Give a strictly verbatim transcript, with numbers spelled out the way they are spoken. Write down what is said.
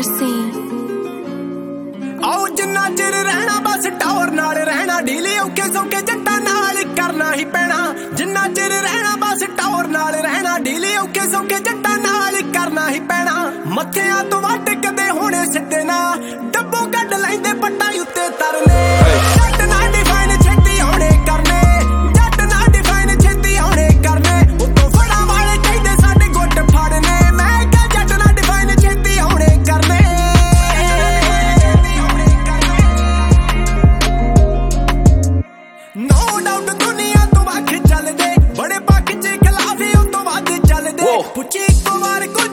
scene. आओ जिन्ना चिर रहना बस टावर नाल रहना ढीले औखे सौखे जट्टां नाल करना ही पैना जिन्ना चिर रहना बस टावर नाल रहना ढीले औखे सौखे जट्टां नाल करना ही पैना मत्थियां तो वट कदे होने सिद्धे ना डब्बों कढ लैंदे पट्टां उत्ते तरने जट ना डिफाइन छेती होने करने जट ना डिफाइन छेती होने करने उत्तों फड़ा वाले कहंदे साडे गुੱਟ फड़ने मैं कह जट ना डिफाइन छेती होने करने नो डाउट दुनिया तो वख चलदे बड़े पक्ष च खिलाफ उतों वध चलदे पुछी इको बार